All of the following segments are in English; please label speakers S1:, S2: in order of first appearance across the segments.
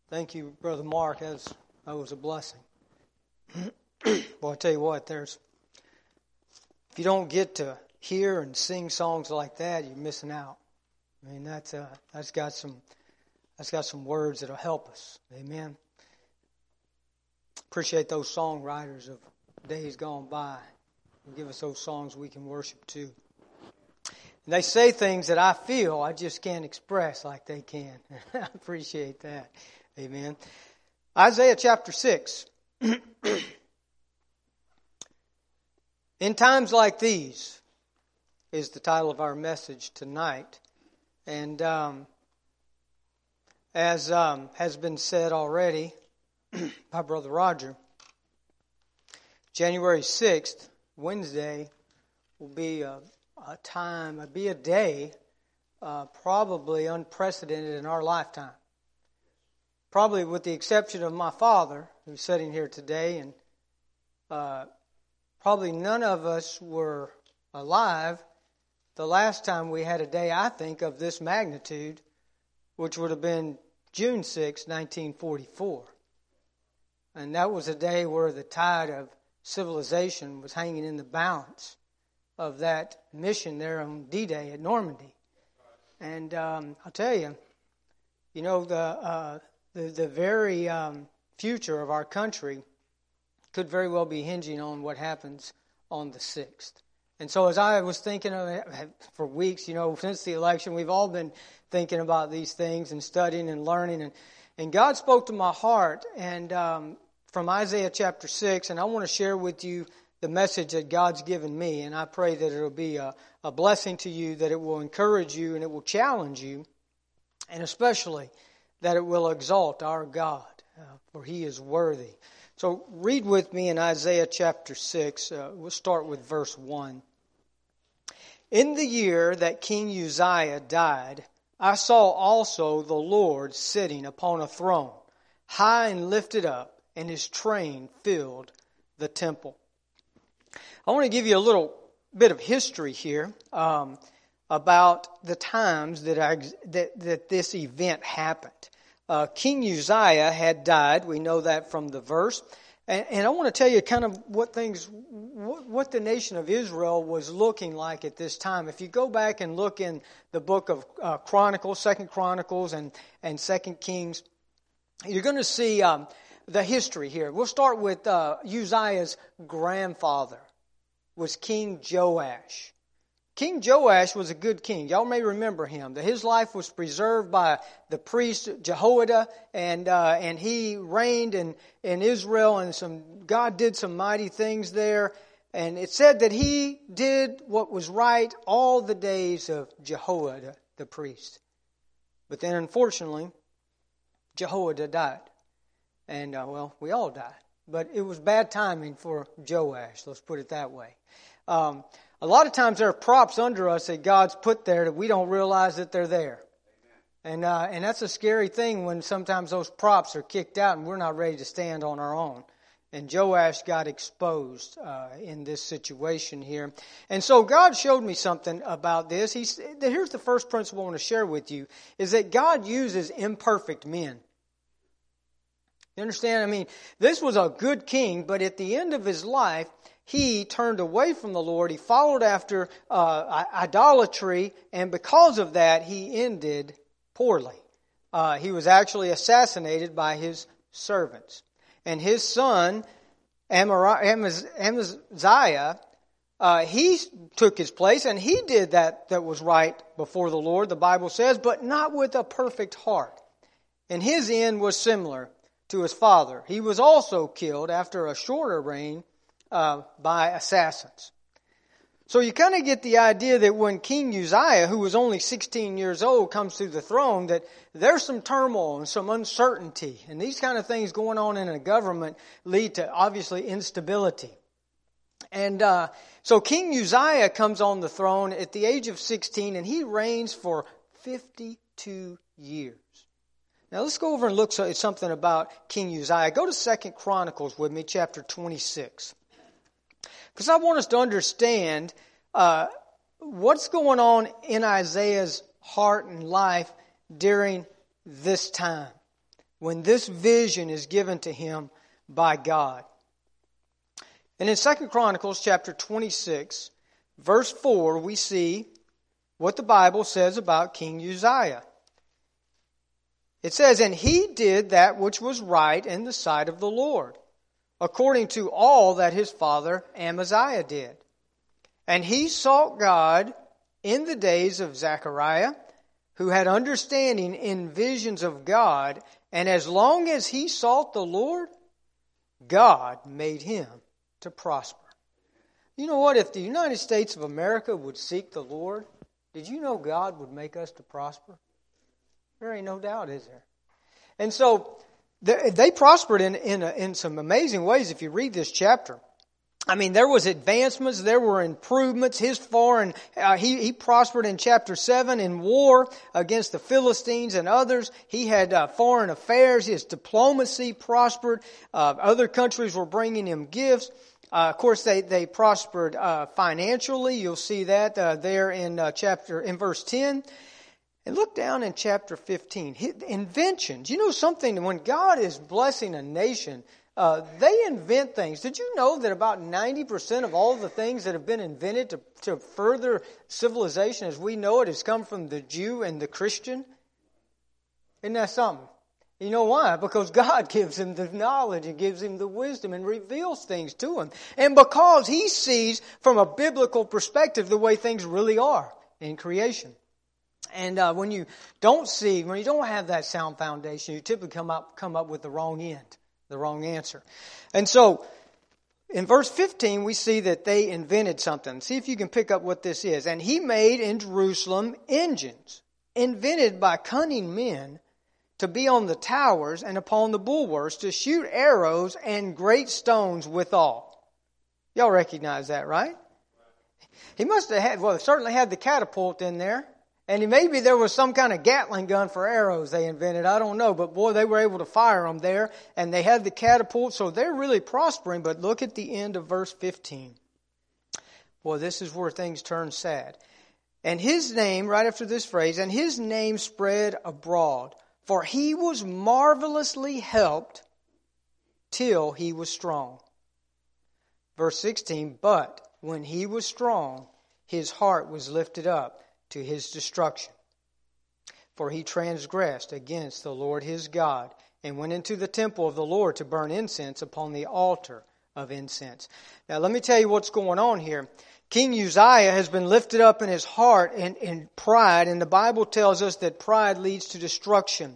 S1: Thank you, Brother Mark. That was a blessing. Well, I tell you what, if you don't get to hear and sing songs like that, you're missing out. I mean, that's got some words that'll help us. Amen. Appreciate those songwriters of days gone by. Give us those songs we can worship too. And they say things that I feel I just can't express like they can. I appreciate that. Amen. Isaiah chapter 6. In times like these is the title of our message tonight. And as has been said already by Brother Roger, January 6th, Wednesday, will be a day probably unprecedented in our lifetime. Probably with the exception of my father, who's sitting here today, and probably none of us were alive the last time we had a day, I think, of this magnitude, which would have been June 6, 1944. And that was a day where the tide of civilization was hanging in the balance of that mission there on D-Day at Normandy. And I'll tell you, the very future of our country could very well be hinging on what happens on the 6th. And so as I was thinking of it for weeks, since the election, we've all been thinking about these things and studying and learning. And God spoke to my heart and from Isaiah chapter 6, and I want to share with you the message that God's given me. And I pray that it'll be a blessing to you, that it will encourage you and it will challenge you, and especially that it will exalt our God, for He is worthy. So read with me in Isaiah chapter 6. We'll start with verse 1. In the year that King Uzziah died, I saw also the Lord sitting upon a throne, high and lifted up, and His train filled the temple. I want to give you a little bit of history here about the times that this event happened. King Uzziah had died. We know that from the verse. And I want to tell you kind of what the nation of Israel was looking like at this time. If you go back and look in the book of Chronicles, 2 Chronicles and 2 Kings, you're going to see the history here. We'll start with Uzziah's grandfather was King Joash. King Joash was a good king. Y'all may remember him. His life was preserved by the priest Jehoiada, and he reigned in Israel, and God did some mighty things there. And it said that he did what was right all the days of Jehoiada, the priest. But then, unfortunately, Jehoiada died. And, we all died. But it was bad timing for Joash, let's put it that way. A lot of times there are props under us that God's put there that we don't realize that they're there. And that's a scary thing when sometimes those props are kicked out and we're not ready to stand on our own. And Joash got exposed in this situation here. And so God showed me something about this. Here's the first principle I want to share with you, is that God uses imperfect men. You understand? I mean, this was a good king, but at the end of his life, he turned away from the Lord. He followed after idolatry, and because of that, he ended poorly. He was actually assassinated by his servants. And his son, Amaziah, he took his place, and he did that was right before the Lord, the Bible says, but not with a perfect heart. And his end was similar to his father. He was also killed after a shorter reign by assassins. So you kind of get the idea that when King Uzziah, who was only 16 years old, comes to the throne, that there's some turmoil and some uncertainty. And these kind of things going on in a government lead to, obviously, instability. And so King Uzziah comes on the throne at the age of 16, and he reigns for 52 years. Now let's go over and look at something about King Uzziah. Go to 2 Chronicles with me, chapter 26. Because I want us to understand what's going on in Isaiah's heart and life during this time. when this vision is given to him by God. And in 2 Chronicles chapter 26, verse 4, we see what the Bible says about King Uzziah. It says, "And he did that which was right in the sight of the Lord, according to all that his father Amaziah did. And he sought God in the days of Zechariah, who had understanding in visions of God, and as long as he sought the Lord, God made him to prosper." You know what? If the United States of America would seek the Lord, did you know God would make us to prosper? There ain't no doubt, is there? And so they prospered in some amazing ways if you read this chapter. I mean, there was advancements, there were improvements. He prospered in chapter 7 in war against the Philistines and others. He had foreign affairs. His diplomacy prospered. Other countries were bringing him gifts. Of course, they prospered financially. You'll see that there in verse 10. And look down in chapter 15. Inventions. You know something? When God is blessing a nation, they invent things. Did you know that about 90% of all the things that have been invented to further civilization as we know it has come from the Jew and the Christian? Isn't that something? You know why? Because God gives him the knowledge and gives him the wisdom and reveals things to him. And because he sees from a biblical perspective the way things really are in creation. And when you don't have that sound foundation, you typically come up with the wrong end, the wrong answer. And so, in verse 15, we see that they invented something. See if you can pick up what this is. "And he made in Jerusalem engines, invented by cunning men, to be on the towers and upon the bulwarks, to shoot arrows and great stones withal." Y'all recognize that, right? He must have certainly had the catapult in there. And maybe there was some kind of Gatling gun for arrows they invented. I don't know. But boy, they were able to fire them there. And they had the catapult. So they're really prospering. But look at the end of verse 15. Boy, this is where things turn sad. "And his name," right after this phrase, "and his name spread abroad. For he was marvelously helped till he was strong." Verse 16, "But when he was strong, his heart was lifted up to his destruction. For he transgressed against the Lord his God, and went into the temple of the Lord to burn incense upon the altar of incense." Now let me tell you what's going on here. King Uzziah has been lifted up in his heart in pride, and the Bible tells us that pride leads to destruction.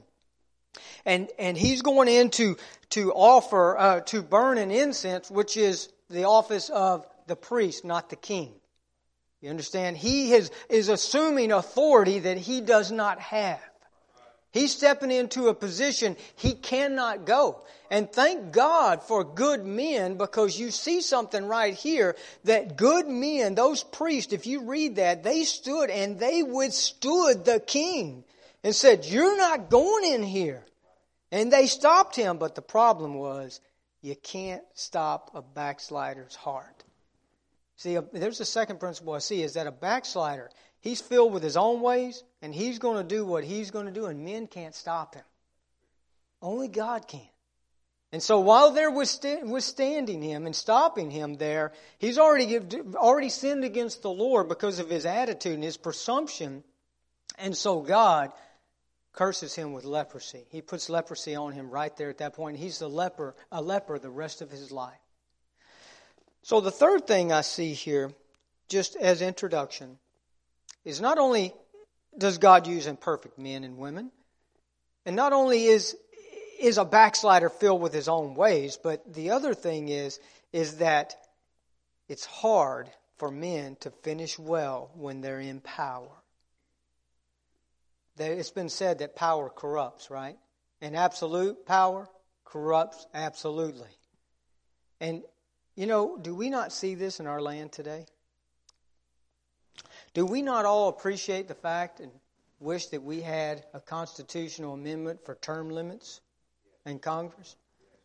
S1: And he's going in to offer, to burn an incense, which is the office of the priest, not the king. You understand? He is assuming authority that he does not have. He's stepping into a position he cannot go. And thank God for good men, because you see something right here that good men, those priests, if you read that, they stood and they withstood the king and said, "You're not going in here." And they stopped him. But the problem was, you can't stop a backslider's heart. See, there's the second principle I see, is that a backslider, he's filled with his own ways, and he's going to do what he's going to do, and men can't stop him. Only God can. And so while they're withstanding him and stopping him there, he's already sinned against the Lord because of his attitude and his presumption. And so God curses him with leprosy. He puts leprosy on him right there at that point. He's a leper the rest of his life. So the third thing I see here, just as introduction, is not only does God use imperfect men and women, and not only is a backslider filled with his own ways, but the other thing is that it's hard for men to finish well when they're in power. It's been said that power corrupts, right? And absolute power corrupts absolutely. And, do we not see this in our land today? Do we not all appreciate the fact and wish that we had a constitutional amendment for term limits in Congress?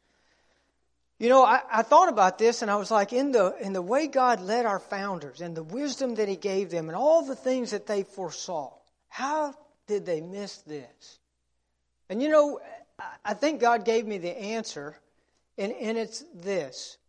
S1: I thought about this, and I was like, in the way God led our founders and the wisdom that He gave them and all the things that they foresaw, how did they miss this? And I think God gave me the answer, and it's this,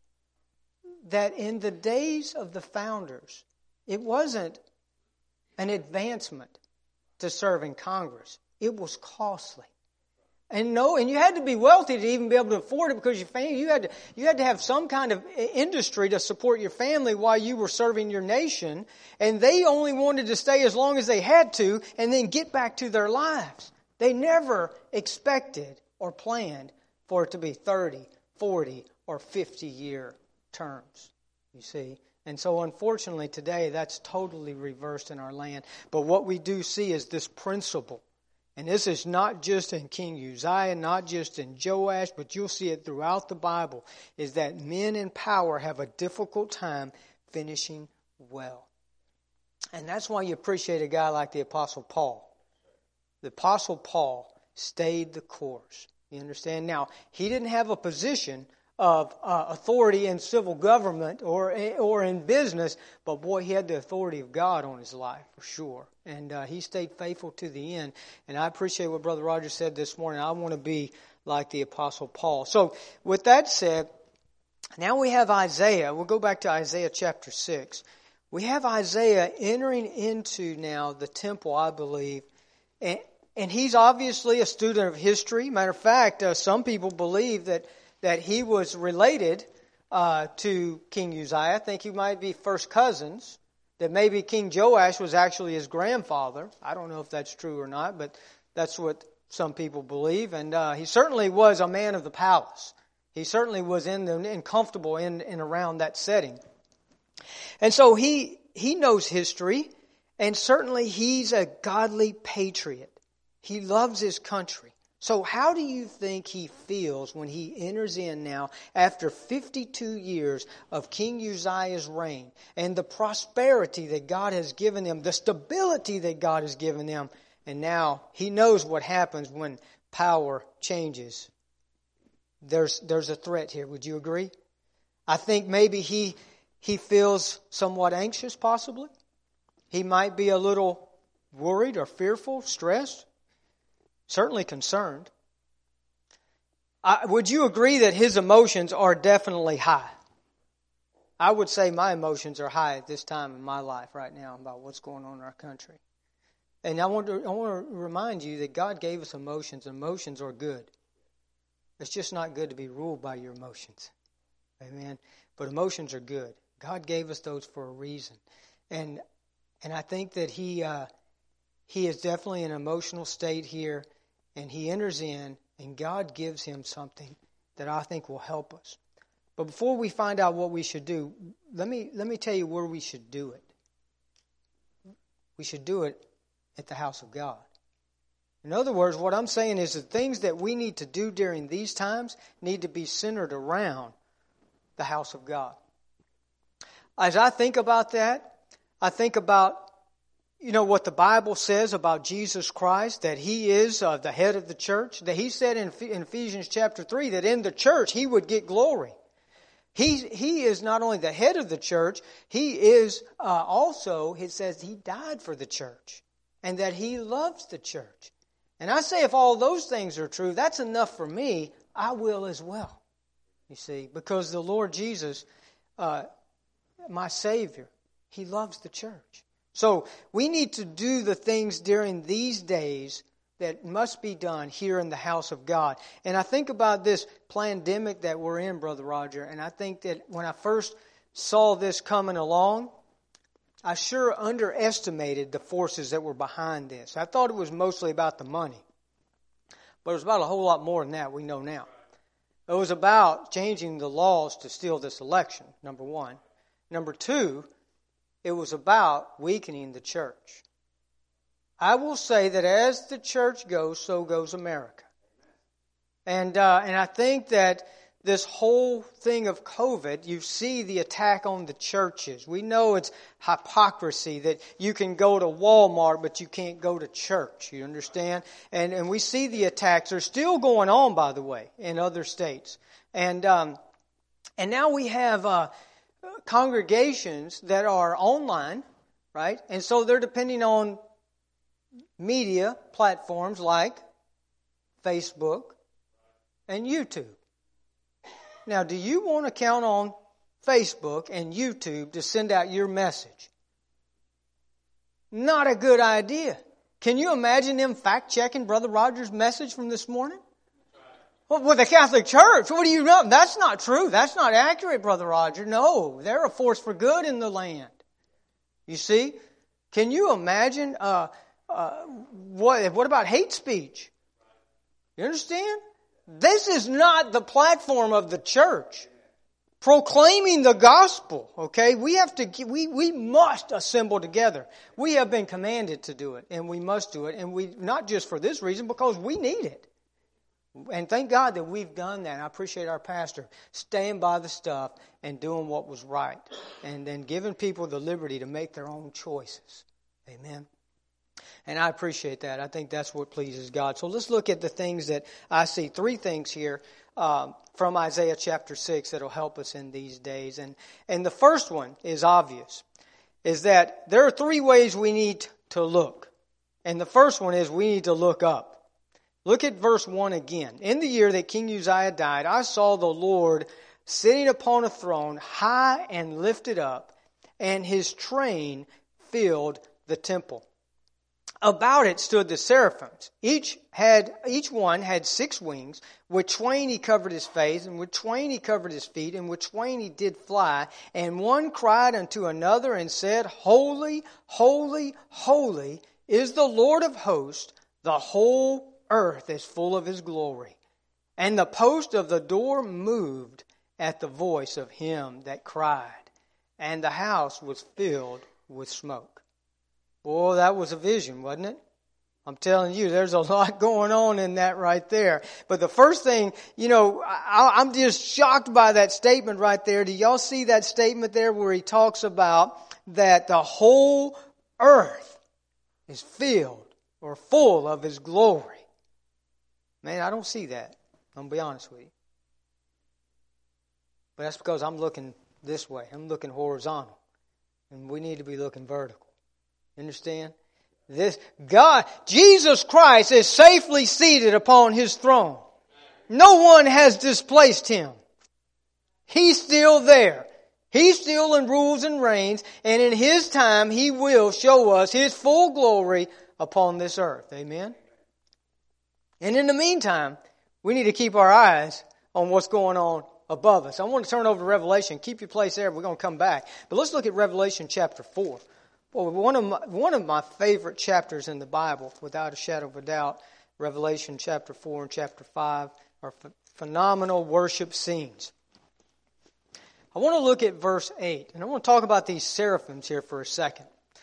S1: that in the days of the founders, it wasn't an advancement to serve in Congress. It was costly. And you had to be wealthy to even be able to afford it, because your family, you had to have some kind of industry to support your family while you were serving your nation. And they only wanted to stay as long as they had to and then get back to their lives. They never expected or planned for it to be 30, 40, or 50-year terms, you see. And so unfortunately today that's totally reversed in our land. But what we do see is this principle. And this is not just in King Uzziah, not just in Joash, but you'll see it throughout the Bible, is that men in power have a difficult time finishing well. And that's why you appreciate a guy like the Apostle Paul. The Apostle Paul stayed the course. You understand? Now, he didn't have a position of authority in civil government or in business, but boy, he had the authority of God on his life for sure. And he stayed faithful to the end. And I appreciate what Brother Roger said this morning. I want to be like the Apostle Paul. So with that said, now we have Isaiah. We'll go back to Isaiah chapter 6. We have Isaiah entering into now the temple, I believe. And he's obviously a student of history. Matter of fact, some people believe that he was related to King Uzziah. I think he might be first cousins. That maybe King Joash was actually his grandfather. I don't know if that's true or not, but that's what some people believe. And he certainly was a man of the palace. He certainly was comfortable in around that setting. And so he knows history, and certainly he's a godly patriot. He loves his country. So how do you think he feels when he enters in now after 52 years of King Uzziah's reign and the prosperity that God has given them, the stability that God has given them, and now he knows what happens when power changes? There's a threat here. Would you agree? I think maybe he feels somewhat anxious, possibly. He might be a little worried or fearful, stressed. Certainly concerned. Would you agree that his emotions are definitely high? I would say my emotions are high at this time in my life right now about what's going on in our country. And I want to remind you that God gave us emotions. Emotions are good. It's just not good to be ruled by your emotions. Amen. But emotions are good. God gave us those for a reason. And I think that he is definitely in an emotional state here. And he enters in, and God gives him something that I think will help us. But before we find out what we should do, let me tell you where we should do it. We should do it at the house of God. In other words, what I'm saying is the things that we need to do during these times need to be centered around the house of God. As I think about that, I think about what the Bible says about Jesus Christ, that He is the head of the church, that He said in Ephesians chapter 3 that in the church He would get glory. He is not only the head of the church, He is also, it says He died for the church and that He loves the church. And I say if all those things are true, that's enough for me. I will as well, you see, because the Lord Jesus, my Savior, He loves the church. So we need to do the things during these days that must be done here in the house of God. And I think about this pandemic that we're in, Brother Roger, and I think that when I first saw this coming along, I sure underestimated the forces that were behind this. I thought it was mostly about the money. But it was about a whole lot more than that, we know now. It was about changing the laws to steal this election, number one. Number two, it was about weakening the church. I will say that as the church goes, so goes America. And I think that this whole thing of COVID, you see the attack on the churches. We know it's hypocrisy that you can go to Walmart, but you can't go to church. You understand? And we see the attacks. They're still going on, by the way, in other states. And now we have congregations that are online, right? And so they're depending on media platforms like Facebook and YouTube. Now, do you want to count on Facebook and YouTube to send out your message? Not a good idea. Can you imagine them fact-checking Brother Rogers' message from this morning? Well, with the Catholic Church, what do you know? That's not true. That's not accurate, Brother Roger. No, they're a force for good in the land. You see? Can you imagine what about hate speech? You understand? This is not the platform of the church. Proclaiming the gospel, okay? We must assemble together. We have been commanded to do it, and we must do it, and we not just for this reason, because we need it. And thank God that we've done that. I appreciate our pastor staying by the stuff and doing what was right, and then giving people the liberty to make their own choices. Amen. And I appreciate that. I think that's what pleases God. So let's look at the things that I see. 3 things here from Isaiah chapter 6 that will help us in these days. And the first one is obvious, is that there are 3 ways we need to look. And the first one is we need to look up. Look at verse 1 again. In the year that King Uzziah died, I saw the Lord sitting upon a throne, high and lifted up, and his train filled the temple. About it stood the seraphims. Each one had 6 wings. With twain he covered his face, and with twain he covered his feet, and with twain he did fly. And one cried unto another and said, Holy, holy, holy is the Lord of hosts. The whole earth is full of his glory. And the post of the door moved at the voice of him that cried, and the house was filled with smoke. Boy, that was a vision, wasn't it? I'm telling you, there's a lot going on in that right there. But the first thing, I'm just shocked by that statement right there. Do y'all see that statement there where he talks about that the whole earth is filled or full of his glory? Man, I don't see that. I'm going to be honest with you. But that's because I'm looking this way. I'm looking horizontal. And we need to be looking vertical. Understand? Jesus Christ is safely seated upon his throne. No one has displaced him. He's still there. He still rules and reigns. And in his time, he will show us his full glory upon this earth. Amen? And in the meantime, we need to keep our eyes on what's going on above us. I want to turn over to Revelation. Keep your place there. We're going to come back. But let's look at Revelation chapter 4. Well, one of my favorite chapters in the Bible, without a shadow of a doubt, Revelation chapter 4 and chapter 5 are phenomenal worship scenes. I want to look at verse 8, and I want to talk about these seraphims here for a second.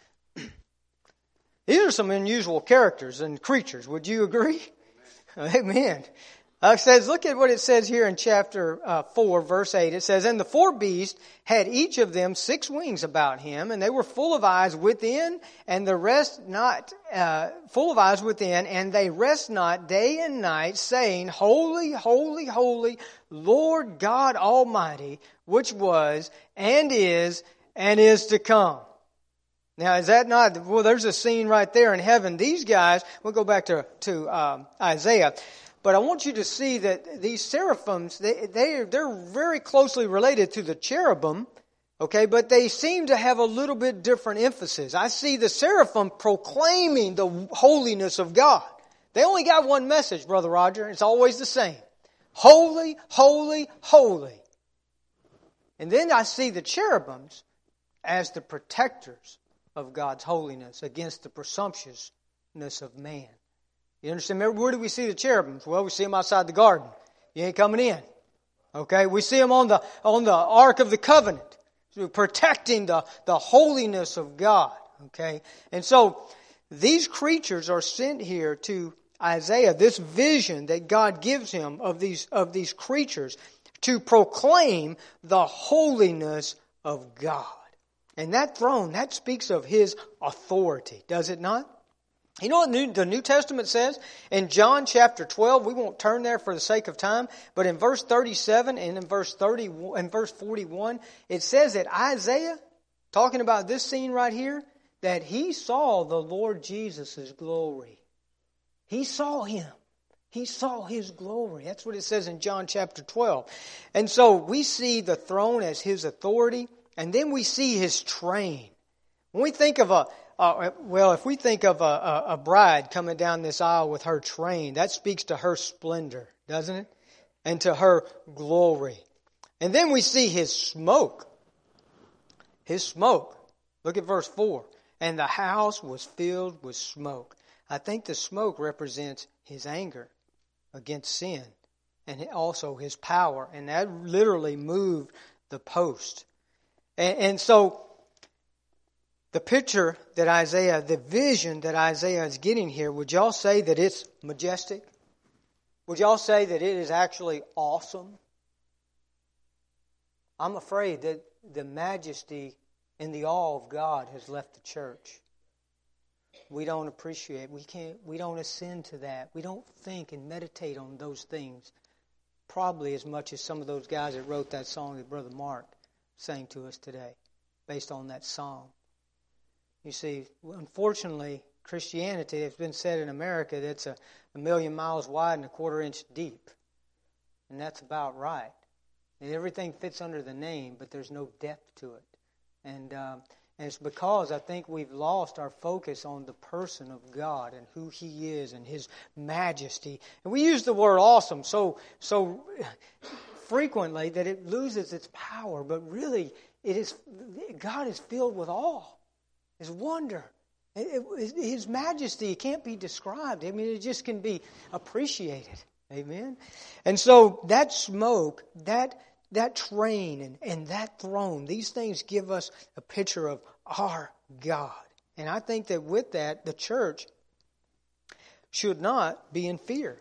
S1: These are some unusual characters and creatures. Would you agree? Amen. It says, look at what it says here in chapter 4, verse 8. It says, And the 4 beasts had each of them 6 wings about him, and they were full of eyes within, and the rest not, full of eyes within, and they rest not day and night, saying, Holy, holy, holy, Lord God Almighty, which was, and is to come. Now, is that not, well, there's a scene right there in heaven. These guys, we'll go back to Isaiah. But I want you to see that these seraphims, they're very closely related to the cherubim, okay, but they seem to have a little bit different emphasis. I see the seraphim proclaiming the holiness of God. They only got one message, Brother Roger. It's always the same. Holy, holy, holy. And then I see the cherubims as the protectors of God's holiness against the presumptuousness of man. You understand? Remember, where do we see the cherubims? Well, we see them outside the garden. You ain't coming in. Okay? We see them on the Ark of the Covenant, protecting the holiness of God. Okay? And so, these creatures are sent here to Isaiah, this vision that God gives him of these creatures, to proclaim the holiness of God. And that throne, that speaks of his authority, does it not? You know what the New Testament says? In John chapter 12, we won't turn there for the sake of time, but in verse 37 and in verse 41, it says that Isaiah, talking about this scene right here, that he saw the Lord Jesus' glory. He saw him. He saw His glory. That's what it says in John chapter 12. And so we see the throne as His authority, and then we see His train. When we think of if we think of a bride coming down this aisle with her train, that speaks to her splendor, doesn't it? And to her glory. And then we see His smoke. His smoke. Look at verse 4. And the house was filled with smoke. I think the smoke represents His anger against sin and also His power. And that literally moved the post. And so the picture that Isaiah, the vision that Isaiah is getting here, would y'all say that it's majestic? Would y'all say that it is actually awesome? I'm afraid that the majesty and the awe of God has left the church. We don't appreciate, we don't ascend to that. We don't think and meditate on those things probably as much as some of those guys that wrote that song that Brother Mark sang to us today, based on that psalm. You see, unfortunately, Christianity, it's been said in America that it's a million miles wide and a quarter inch deep. And that's about right. And everything fits under the name, but there's no depth to it. And it's because I think we've lost our focus on the person of God and who He is and His majesty. And we use the word awesome so frequently that it loses its power. But really, God is filled with awe, His wonder. His majesty can't be described. I mean, it just can be appreciated. Amen? And so that smoke, that train and that throne, these things give us a picture of our God. And I think that with that, the church should not be in fear.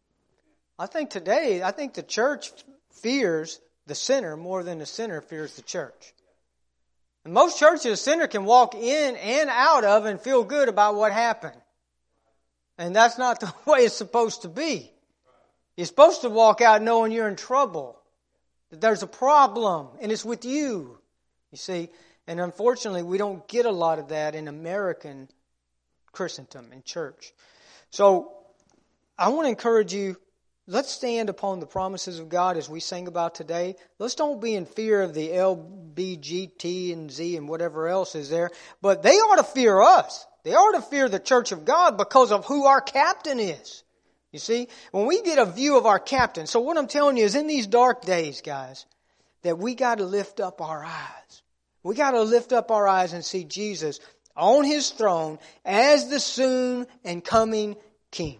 S1: I think the church fears the sinner more than the sinner fears the church. In most churches, a sinner can walk in and out of and feel good about what happened. And that's not the way it's supposed to be. You're supposed to walk out knowing you're in trouble, that there's a problem, and it's with you. You see, and unfortunately, we don't get a lot of that in American Christendom and church. So, I want to encourage you, let's stand upon the promises of God as we sang about today. Let's don't be in fear of the LBGT and Z and whatever else is there, but they ought to fear us. They ought to fear the church of God because of who our captain is. You see, when we get a view of our captain, so what I'm telling you is in these dark days, guys, that we got to lift up our eyes. We got to lift up our eyes and see Jesus on His throne as the soon and coming King.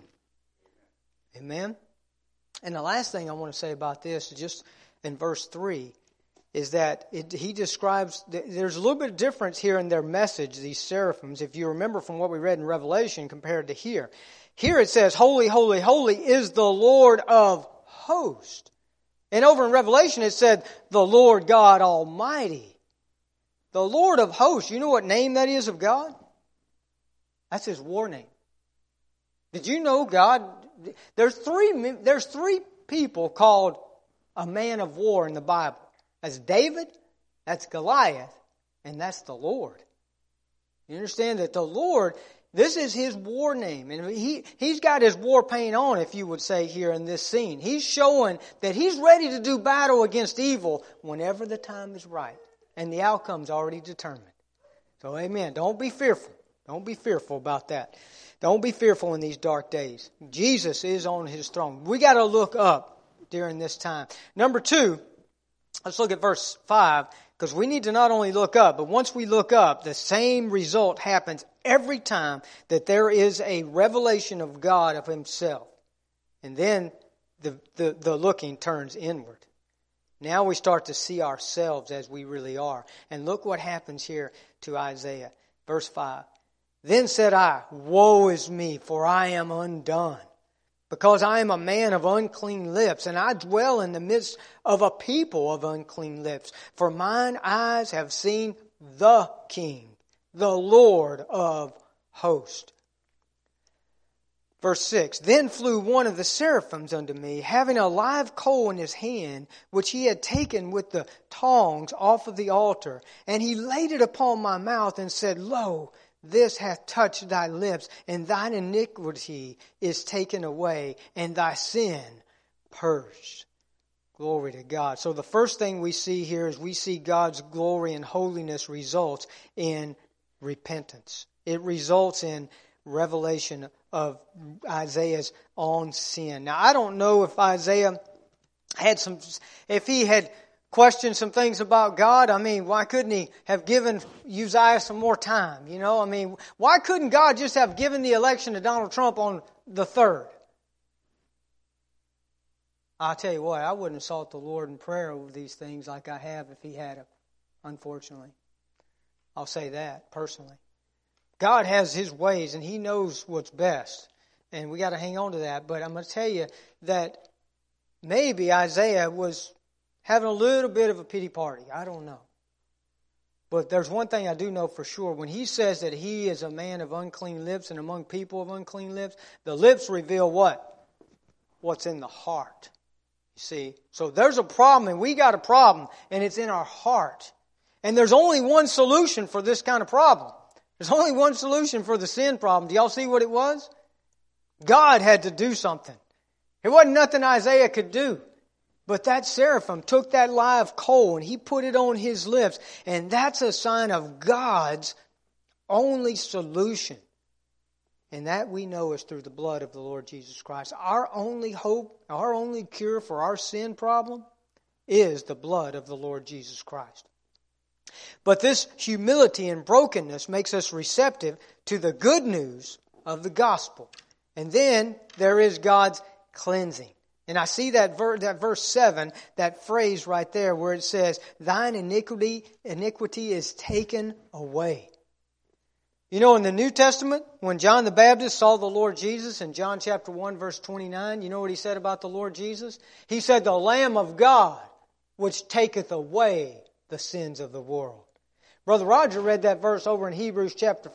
S1: Amen? And the last thing I want to say about this is just in verse 3 is that he describes, there's a little bit of difference here in their message, these seraphims, if you remember from what we read in Revelation compared to here. Here it says, holy, holy, holy is the Lord of hosts. And over in Revelation it said, the Lord God Almighty. The Lord of hosts, you know what name that is of God? That's His war name. Did you know God, there's three people called a man of war in the Bible. That's David, that's Goliath, and that's the Lord. You understand that the Lord, this is His war name. And He's got His war paint on, if you would say, here in this scene. He's showing that He's ready to do battle against evil whenever the time is right. And the outcome's already determined. So amen. Don't be fearful. Don't be fearful about that. Don't be fearful in these dark days. Jesus is on His throne. We got to look up during this time. Number 2, let's look at verse 5, because we need to not only look up, but once we look up, the same result happens every time that there is a revelation of God of Himself. And then the looking turns inward. Now we start to see ourselves as we really are. And look what happens here to Isaiah. Verse 5. Then said I, woe is me, for I am undone, because I am a man of unclean lips, and I dwell in the midst of a people of unclean lips. For mine eyes have seen the King, the Lord of hosts. Verse 6, Then flew one of the seraphims unto me, having a live coal in his hand, which he had taken with the tongs off of the altar. And he laid it upon my mouth and said, Lo, this hath touched thy lips, and thine iniquity is taken away, and thy sin purged. Glory to God. So the first thing we see here is we see God's glory and holiness results in repentance. It results in revelation of Isaiah's own sin. Now, I don't know if Isaiah if he had questioned some things about God. I mean, why couldn't he have given Uzziah some more time? You know, I mean, why couldn't God just have given the election to Donald Trump on the 3rd? I'll tell you what, I wouldn't have sought the Lord in prayer over these things like I have if he had, unfortunately. I'll say that personally. God has His ways and He knows what's best. And we got to hang on to that. But I'm going to tell you that maybe Isaiah was having a little bit of a pity party. I don't know. But there's one thing I do know for sure. When he says that he is a man of unclean lips and among people of unclean lips, the lips reveal what? What's in the heart. You see? So there's a problem, and we got a problem, and it's in our heart. And there's only one solution for this kind of problem. There's only one solution for the sin problem. Do y'all see what it was? God had to do something. It wasn't nothing Isaiah could do. But that seraphim took that live coal and he put it on his lips. And that's a sign of God's only solution. And that we know is through the blood of the Lord Jesus Christ. Our only hope, our only cure for our sin problem is the blood of the Lord Jesus Christ. But this humility and brokenness makes us receptive to the good news of the gospel. And then there is God's cleansing. And I see that verse 7, that phrase right there where it says, thine iniquity is taken away. You know, in the New Testament, when John the Baptist saw the Lord Jesus in John chapter 1 verse 29, you know what he said about the Lord Jesus? He said, the Lamb of God, which taketh away the sins of the world. Brother Roger read that verse over in Hebrews chapter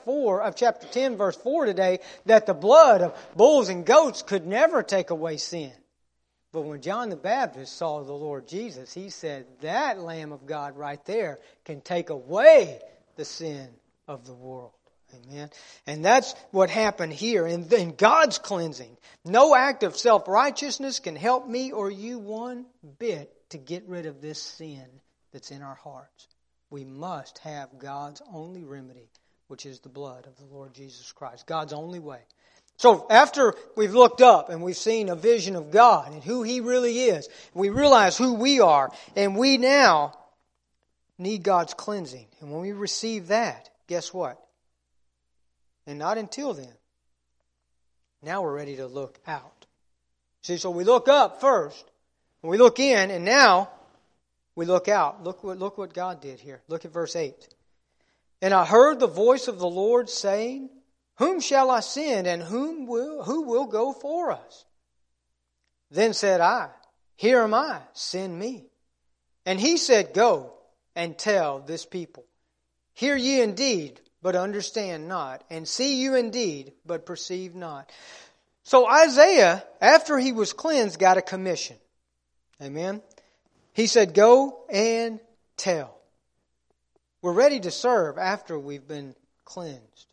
S1: 10 verse 4 today, that the blood of bulls and goats could never take away sin. But when John the Baptist saw the Lord Jesus, he said, that Lamb of God right there can take away the sin of the world. Amen. And that's what happened here in God's cleansing. No act of self-righteousness can help me or you one bit to get rid of this sin that's in our hearts. We must have God's only remedy, which is the blood of the Lord Jesus Christ. God's only way. So after we've looked up and we've seen a vision of God and who He really is, we realize who we are, and we now need God's cleansing. And when we receive that, guess what? And not until then. Now we're ready to look out. See, so we look up first, and we look in, and now we look out. Look what God did here. Look at verse 8. And I heard the voice of the Lord saying, whom shall I send, and who will go for us? Then said I, here am I, send me. And He said, go and tell this people, hear ye indeed, but understand not, and see you indeed, but perceive not. So Isaiah, after he was cleansed, got a commission. Amen. He said, go and tell. We're ready to serve after we've been cleansed.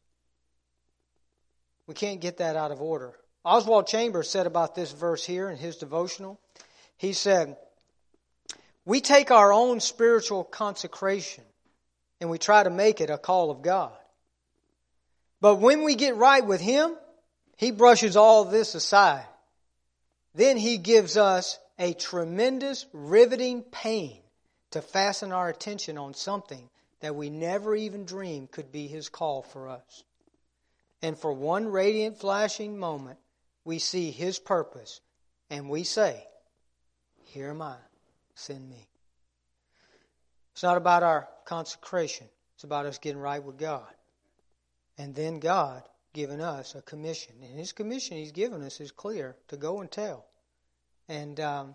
S1: We can't get that out of order. Oswald Chambers said about this verse here in his devotional, he said, we take our own spiritual consecration and we try to make it a call of God. But when we get right with Him, He brushes all this aside. Then He gives us a tremendous riveting pain to fasten our attention on something that we never even dreamed could be His call for us. And for one radiant flashing moment, we see His purpose and we say, here am I, send me. It's not about our consecration. It's about us getting right with God. And then God giving us a commission. And His commission He's given us is clear, to go and tell. And now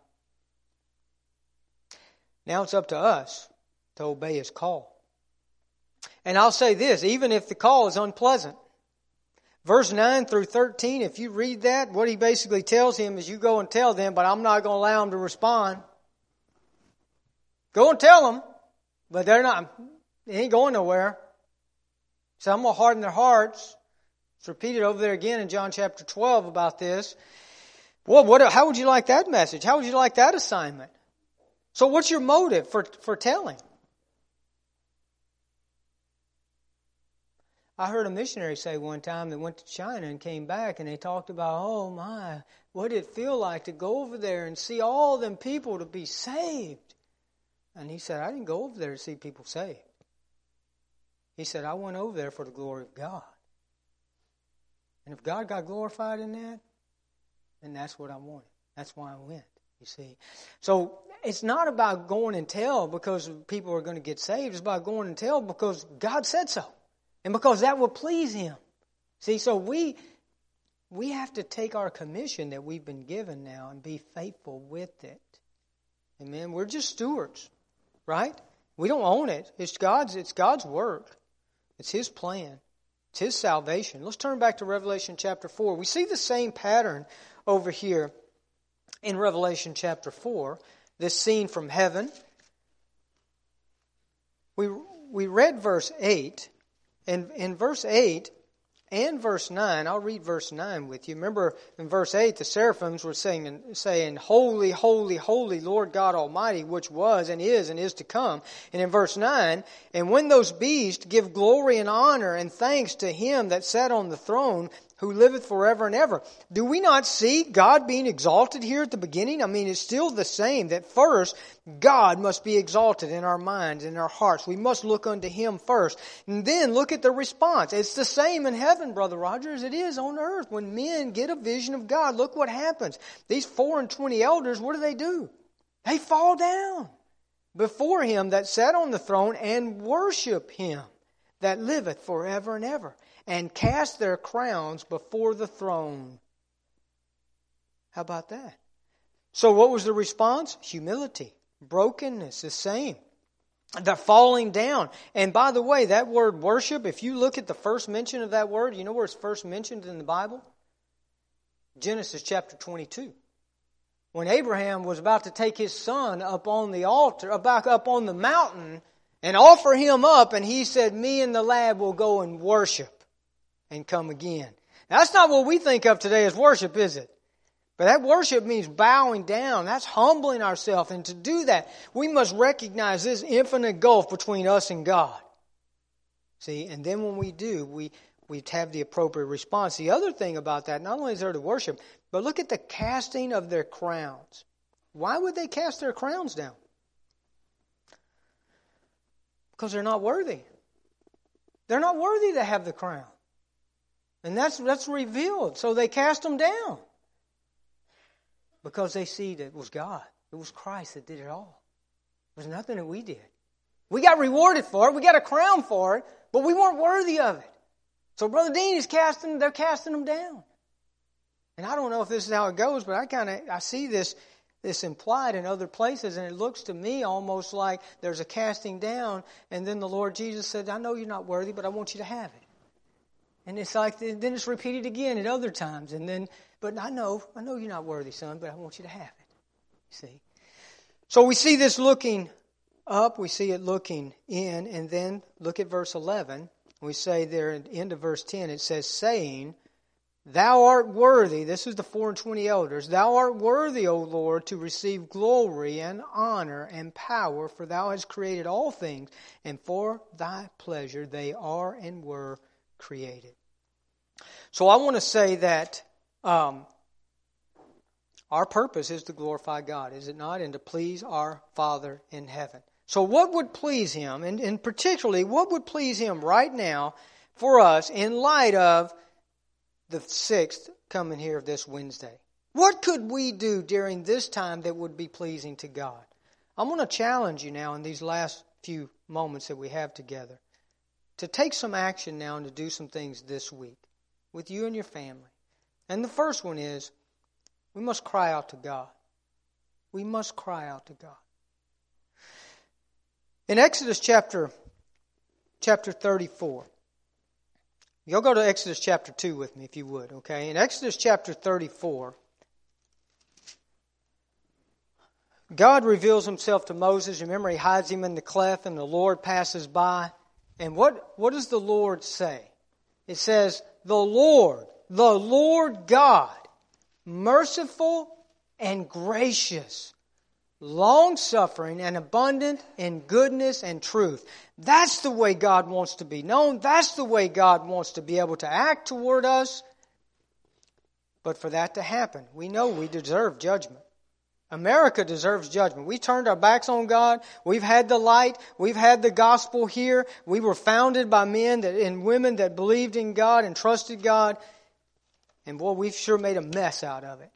S1: it's up to us to obey His call. And I'll say this, even if the call is unpleasant. Verse 9 through 13, if you read that, what He basically tells him is you go and tell them, but I'm not going to allow them to respond. Go and tell them, but they ain't going nowhere. So I'm going to harden their hearts. It's repeated over there again in John chapter 12 about this. Well, how would you like that message? How would you like that assignment? So what's your motive for telling? I heard a missionary say one time that went to China and came back, and they talked about, oh my, what did it feel like to go over there and see all them people to be saved? And he said, I didn't go over there to see people saved. He said, I went over there for the glory of God. And if God got glorified in that, then that's what I wanted. That's why I went, you see. So it's not about going and tell because people are going to get saved. It's about going and tell because God said so. And because that will please Him. See, so we have to take our commission that we've been given now and be faithful with it. Amen. We're just stewards, right? We don't own it. It's God's work. It's His plan. It's His salvation. Let's turn back to Revelation chapter 4. We see the same pattern over here in Revelation chapter 4. This scene from heaven. We read verse 8. And in verse 8 and verse 9, I'll read verse 9 with you. Remember in verse 8, the seraphims were saying, Holy, holy, holy, Lord God Almighty, which was and is to come. And in verse 9, and when those beasts give glory and honor and thanks to Him that sat on the throne, who liveth forever and ever. Do we not see God being exalted here at the beginning? I mean, it's still the same that first God must be exalted in our minds, in our hearts. We must look unto Him first. And then look at the response. It's the same in heaven, Brother Roger, as it is on earth. When men get a vision of God, look what happens. These 24 elders, what do? They fall down before Him that sat on the throne and worship Him that liveth forever and ever, and cast their crowns before the throne. How about that? So what was the response? Humility, brokenness, the same. The falling down. And by the way, that word worship, if you look at the first mention of that word, you know where it's first mentioned in the Bible? Genesis chapter 22. When Abraham was about to take his son up on the altar, back up on the mountain, and offer him up, and he said, me and the lad will go and worship and come again. Now, that's not what we think of today as worship, is it? But that worship means bowing down. That's humbling ourselves. And to do that, we must recognize this infinite gulf between us and God. See, and then when we do, we have the appropriate response. The other thing about that, not only is there the worship, but look at the casting of their crowns. Why would they cast their crowns down? Because they're not worthy. They're not worthy to have the crown. And that's revealed. So they cast them down. Because they see that it was God. It was Christ that did it all. It was nothing that we did. We got rewarded for it. We got a crown for it. But we weren't worthy of it. So Brother Dean is they're casting them down. And I don't know if this is how it goes, but I see this implied in other places, and it looks to me almost like there's a casting down, and then the Lord Jesus said, I know you're not worthy, but I want you to have it. And it's like, then it's repeated again at other times, and then, but I know you're not worthy, son, but I want you to have it. See? So we see this looking up, we see it looking in, and then look at verse 11. We say there at the end of verse 10, it says, saying, Thou art worthy, this is the 24 elders, Thou art worthy, O Lord, to receive glory and honor and power, for Thou hast created all things, and for Thy pleasure they are and were created. So I want to say that our purpose is to glorify God, is it not? And to please our Father in heaven. So what would please Him, and particularly what would please Him right now for us in light of the 6th coming here this Wednesday? What could we do during this time that would be pleasing to God? I'm going to challenge you now in these last few moments that we have together to take some action now and to do some things this week with you and your family. And the first one is we must cry out to God. We must cry out to God. In Exodus chapter 34, you'll go to Exodus chapter 2 with me if you would, okay? In Exodus chapter 34, God reveals Himself to Moses. Remember, He hides him in the cleft and the Lord passes by. And what does the Lord say? It says, the Lord God, merciful and gracious, long-suffering and abundant in goodness and truth. That's the way God wants to be known. That's the way God wants to be able to act toward us. But for that to happen, we know we deserve judgment. America deserves judgment. We turned our backs on God. We've had the light. We've had the gospel here. We were founded by men and women that believed in God and trusted God. And boy, we've sure made a mess out of it.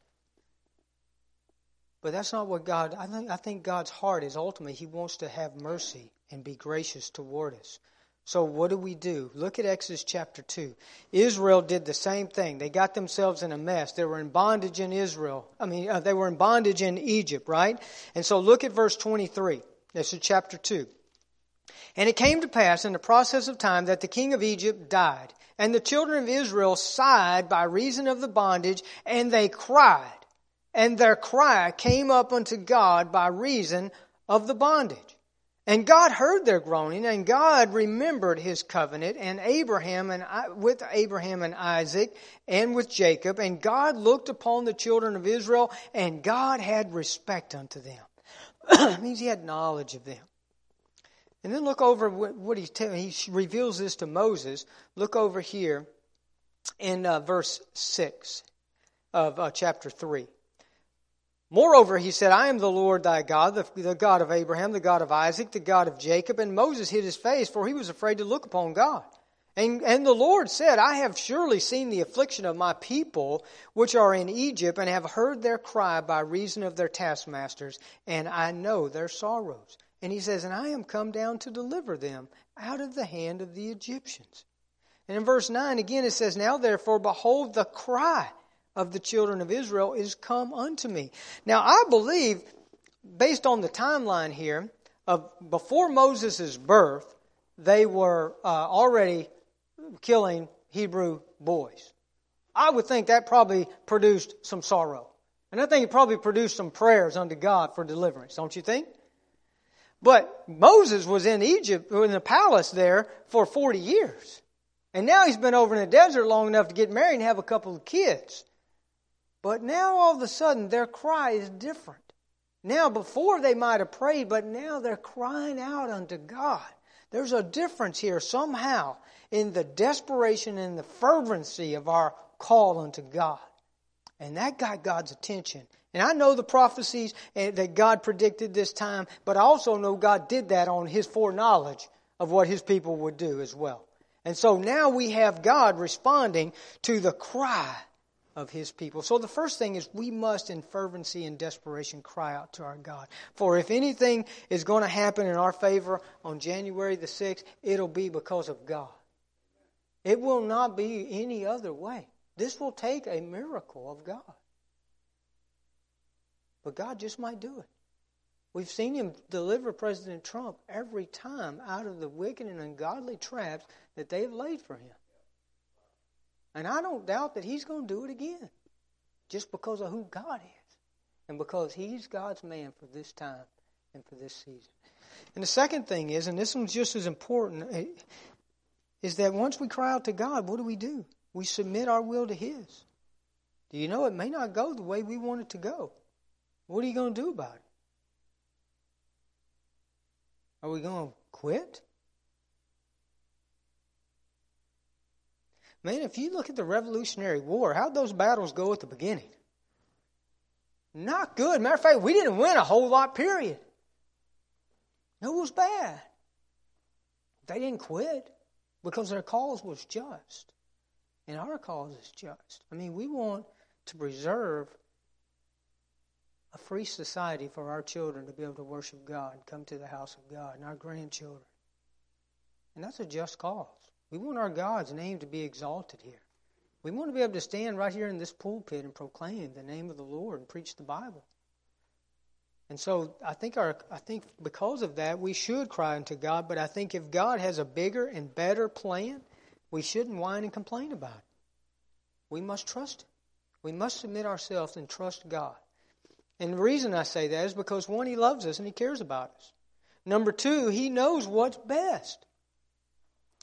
S1: But that's not what God, I think God's heart is ultimately, He wants to have mercy and be gracious toward us. So what do? Look at Exodus chapter 2. Israel did the same thing. They got themselves in a mess. They were in bondage in they were in bondage in Egypt, right? And so look at verse 23. This is chapter 2. And it came to pass in the process of time that the king of Egypt died. And the children of Israel sighed by reason of the bondage, and they cried. And their cry came up unto God by reason of the bondage. And God heard their groaning, and God remembered His covenant with Abraham and Isaac and with Jacob. And God looked upon the children of Israel, and God had respect unto them. It means He had knowledge of them. And then look over what He's telling. He reveals this to Moses. Look over here in verse 6 of chapter 3. Moreover, He said, I am the Lord thy God, the God of Abraham, the God of Isaac, the God of Jacob. And Moses hid his face, for he was afraid to look upon God. And the Lord said, I have surely seen the affliction of my people, which are in Egypt, and have heard their cry by reason of their taskmasters, and I know their sorrows. And He says, and I am come down to deliver them out of the hand of the Egyptians. And in verse 9 again it says, now therefore, behold, the cry of the children of Israel is come unto me. Now I believe, based on the timeline here, of before Moses' birth, they were already killing Hebrew boys. I would think that probably produced some sorrow. And I think it probably produced some prayers unto God for deliverance, don't you think? But Moses was in Egypt, in the palace there, for 40 years. And now he's been over in the desert long enough to get married and have a couple of kids. But now all of a sudden their cry is different. Now before they might have prayed, but now they're crying out unto God. There's a difference here somehow in the desperation and the fervency of our call unto God. And that got God's attention. And I know the prophecies that God predicted this time, but I also know God did that on His foreknowledge of what His people would do as well. And so now we have God responding to the cry of His people. So the first thing is we must in fervency and desperation cry out to our God. For if anything is going to happen in our favor on January the 6th, it'll be because of God. It will not be any other way. This will take a miracle of God. But God just might do it. We've seen Him deliver President Trump every time out of the wicked and ungodly traps that they have laid for him. And I don't doubt that He's going to do it again. Just because of who God is. And because He's God's man for this time and for this season. And the second thing is, and this one's just as important, is that once we cry out to God, what do? We submit our will to His. Do you know it may not go the way we want it to go? What are you going to do about it? Are we going to quit? Man, if you look at the Revolutionary War, how'd those battles go at the beginning? Not good. Matter of fact, we didn't win a whole lot, period. It was bad. They didn't quit because their cause was just. And our cause is just. I mean, we want to preserve a free society for our children to be able to worship God and come to the house of God, and our grandchildren. And that's a just cause. We want our God's name to be exalted here. We want to be able to stand right here in this pulpit and proclaim the name of the Lord and preach the Bible. And so I think because of that, we should cry unto God. But I think if God has a bigger and better plan, we shouldn't whine and complain about it. We must trust Him. We must submit ourselves and trust God. And the reason I say that is because, one, He loves us and He cares about us. Number two, He knows what's best.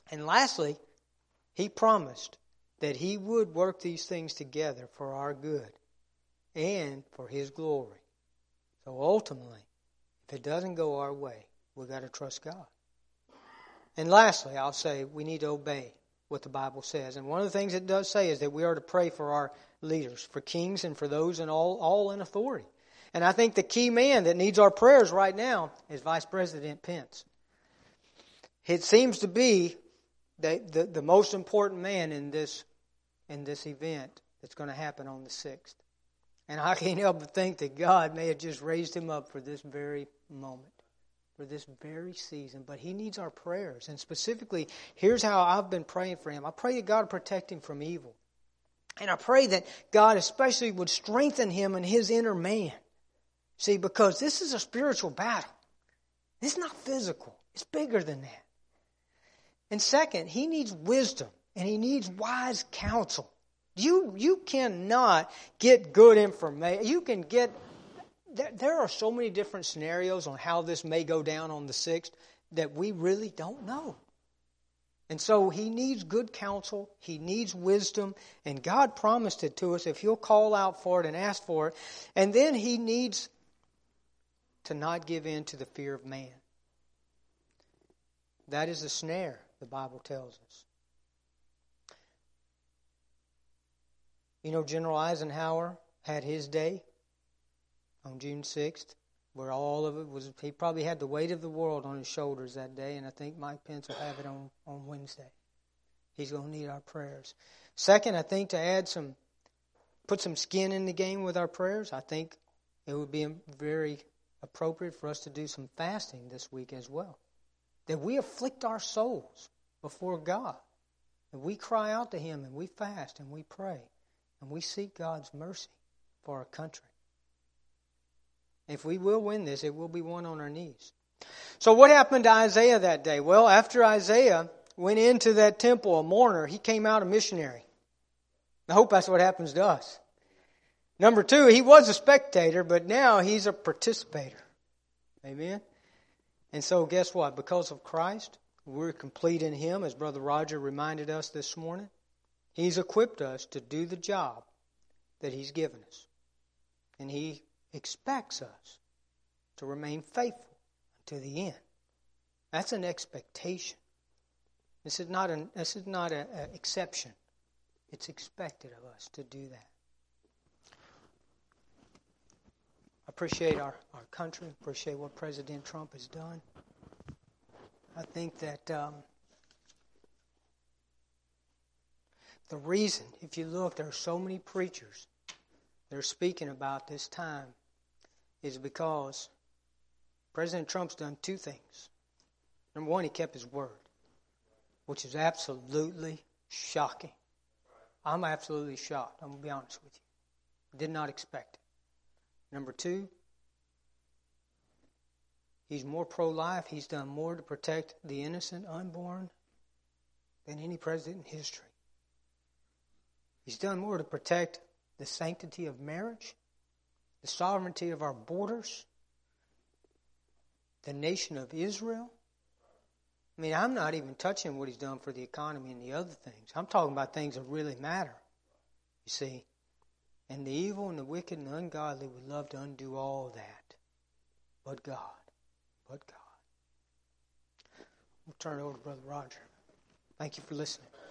S1: And lastly, He promised that He would work these things together for our good and for His glory. So ultimately, if it doesn't go our way, we've got to trust God. And lastly, I'll say we need to obey what the Bible says. And one of the things it does say is that we are to pray for our leaders, for kings and for those in all in authority. And I think the key man that needs our prayers right now is Vice President Pence. It seems to be the most important man in this event that's going to happen on the 6th. And I can't help but think that God may have just raised him up for this very moment, for this very season. But he needs our prayers. And specifically, here's how I've been praying for him. I pray that God would protect him from evil. And I pray that God especially would strengthen him in his inner man. See, because this is a spiritual battle. It's not physical. It's bigger than that. And second, he needs wisdom and he needs wise counsel. You cannot get good information. You can get... There are so many different scenarios on how this may go down on the 6th that we really don't know. And so he needs good counsel. He needs wisdom. And God promised it to us if he'll call out for it and ask for it. And then he needs to not give in to the fear of man. That is a snare, the Bible tells us. You know, General Eisenhower had his day on June 6th, where all of it was, he probably had the weight of the world on his shoulders that day, and I think Mike Pence will have it on Wednesday. He's going to need our prayers. Second, I think to put some skin in the game with our prayers, I think it would be very appropriate for us to do some fasting this week as well. That we afflict our souls before God. And we cry out to Him and we fast and we pray. And we seek God's mercy for our country. If we will win this, it will be won on our knees. So what happened to Isaiah that day? Well, after Isaiah went into that temple a mourner, he came out a missionary. I hope that's what happens to us. Number 2, he was a spectator, but now he's a participator. Amen? And so guess what? Because of Christ, we're complete in Him, as Brother Roger reminded us this morning. He's equipped us to do the job that He's given us. And He expects us to remain faithful to the end. That's an expectation. This is not an exception. It's expected of us to do that. I appreciate our country. Appreciate what President Trump has done. I think that the reason, if you look, there are so many preachers that are speaking about this time is because President Trump's done 2 things. Number 1, he kept his word, which is absolutely shocking. I'm absolutely shocked. I'm going to be honest with you. Did not expect it. Number 2, he's more pro-life. He's done more to protect the innocent unborn than any president in history. He's done more to protect the sanctity of marriage, the sovereignty of our borders, the nation of Israel. I mean, I'm not even touching what he's done for the economy and the other things. I'm talking about things that really matter, you see. And the evil and the wicked and the ungodly would love to undo all that. But God. But God. We'll turn it over to Brother Roger. Thank you for listening.